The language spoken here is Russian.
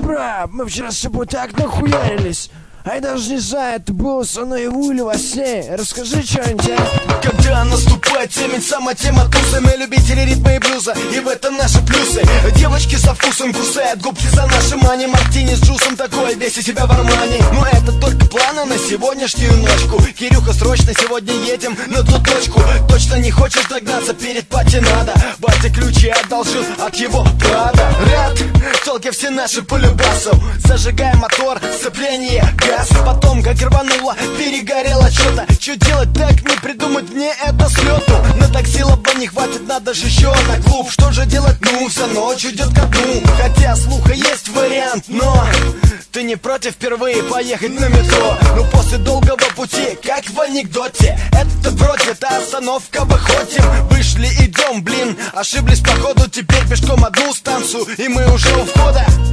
бра, мы вчера с тобой так нахуярились. А я даже не знаю, это было со мной наяву или во сне. Расскажи что-нибудь, а? Когда наступает темень, сама тема тусы. Мы любители ритма и блюза, и в этом наши плюсы. Девочки со вкусом кусают губки за наши мани. Мартини с джусом такое, весь из себя в армане. Но это только планы на сегодняшнюю ночку. Кирюха, срочно сегодня едем на ту точку. Точно не хочешь догнаться, перед пати надо. Батя ключи одолжил от его брата. Рад, толки все наши по любасу. Зажигаем мотор, сцепление, газ. Потом как рвануло, перегорело что-то. Что делать так, не придумать мне это с лету. На такси лоба не хватит, надо же еще на клуб. Что же делать, ну, вся ночь идет ко дну. Хотя слуха есть вариант, но ты не против впервые поехать на метро? Ну после долгого пути, как в анекдоте. Это вроде та остановка, выходим. Вышли, идем, блин, ошиблись походу. Теперь пешком одну станцию, и мы уже у входа.